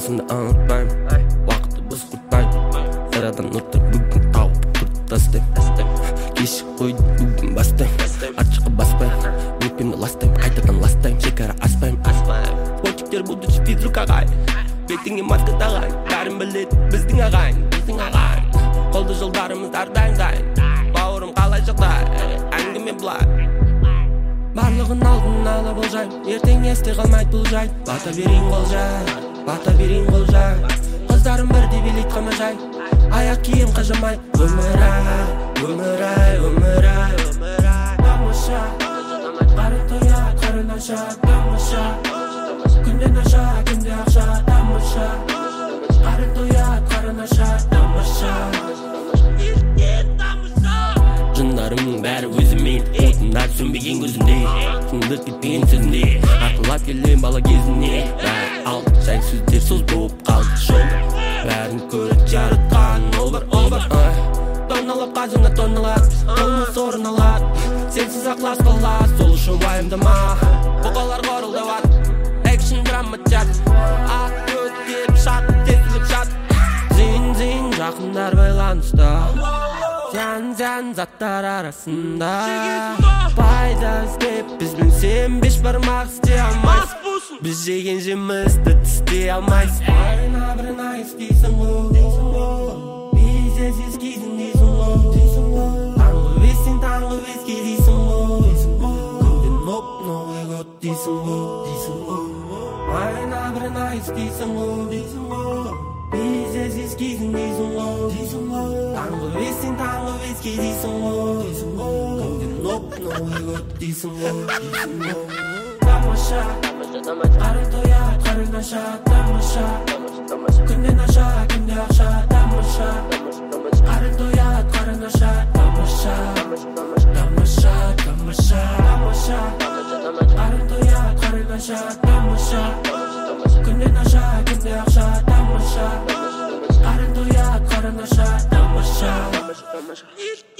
Жасымды ұмытпаймын, уақытты бос құртпаймын. Сарадан отыр бүгін тауып құрт тастаймын. Кешік қойды бүгін бастаймын, артшыға баспаймын. Өкпемді ластаймын, қайтадан ластаймын, шекара аспаймын. Спортиктер будучи физрук ағайын, бетіңе маска тағайын. Бәрін біледі біздің ағайын. Қолды жолдарымыз әрдайым. Бауырым қалай жағдай, әңгіме былай. Барлығын алдын ала болжайм, ертең есте қалмайды бұл жай. Бата берейін қол жай. Қыздарым бірде билейді қамажай, аяқ киім қажамай. Өмір ай тамаша, қарын тоят, қарын аша, тамаша. Күнде наша, күнде ақша, тамаша. Қарын тоят, қарын аша, тамаша. Жындарымның бәрі өзімен, отындар сөнбеген көзімде, тыңдық кетпеген сөзінде. Ақылап келем бала кезіне, бәрі алды жай сөздер сөз болып қалды жолда. Бәрін көріп жаратқан ол бар. Тонналап қажыңа тонналап, толмас орын алады. Сенсіз ақлас қалады, сол үшін уайымдама. Бұқалар қорылда бар, экшн драма театр. Ақ өтіп шат, тесіліп шат. Зейін жақындар байланыста, зән заттар арасында. Пайда іздеп бізбен сен беш бармақ істей алмайсың. Біз жеген жемізді тістей алмайсың. Айна бірін айыстейсің ғой, бейсіз ескейсің дейсің ғой. Таңғы бестен таңғы беске дейсің ғой, күнден оп-новый год дейсің ғой. Айна бірін айыстейсің ғой, бейсіз ескейсің дейсің ғой. Таңғы бестен таңғы беске дейсің ғой, күнден оп-новый год дейсің ғой. Тамаша, қарын тоят, қарын аша, тамаша. Күнде наша, күнде ақша, тамаша. Қарын тоят, қарын аша, тамаша. Қарын тоят, қарын аша, тамаша. Күнде наша, күнде ақша, тамаша. Қарын тоят, қарын аша, тамаша.